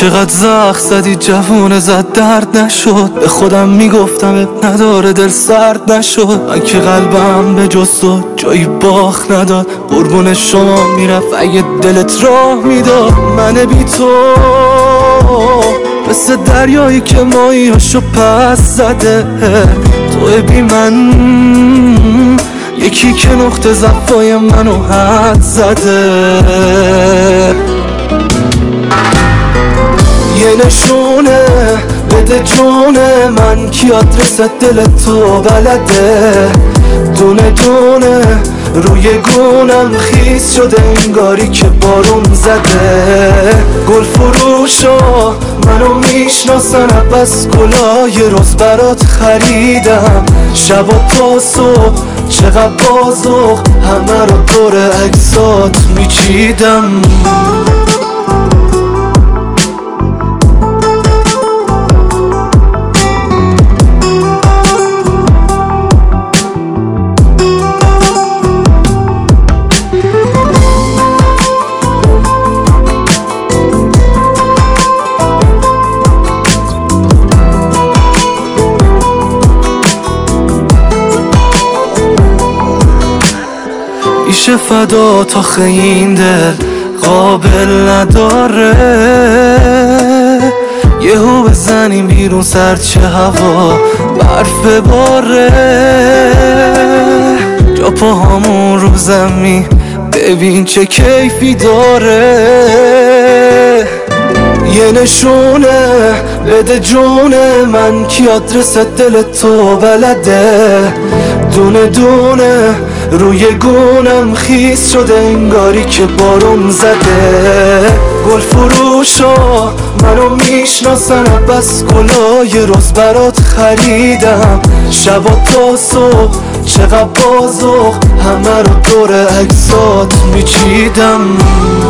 چقدر زخم زدی جوونه زد درد نشد، به خودم میگفتم نداره دل سرد نشد. من که قلبم به جز تو جایی باخت نداد، قربون شما میرفت اگه دلت راه میداد. من بی تو مثل دریایی که ماهیاشو پس زده، تو بی من یکی که نقطه ضعفای منو حد زده. یه نشونه بده جونه من کی آدرس دل تو بلده، دونه دونه روی گونم خیس شده انگاری که بارون زده. گل فروشا منو میشناسن بس گلای روز برات خریدم، شب و تا صبح چقدر بازو همه رو دور عکسات میچیدم. میشه فدا تا این دل قابل نداره، یهو بزنیم بیرون سرچه هوا برف باره. جا پاهامون رو زمین ببین چه کیفی داره. یه نشونه بده جونه من کی آدرس دل تو بلده، دونه دونه روی گونم خیس شده انگاری که بارون زده. گل فروشا منو میشناسن بس گلای روز برات خریدم، شب و تا صبح چقدر بازو همه رو دور عکسات میچیدم.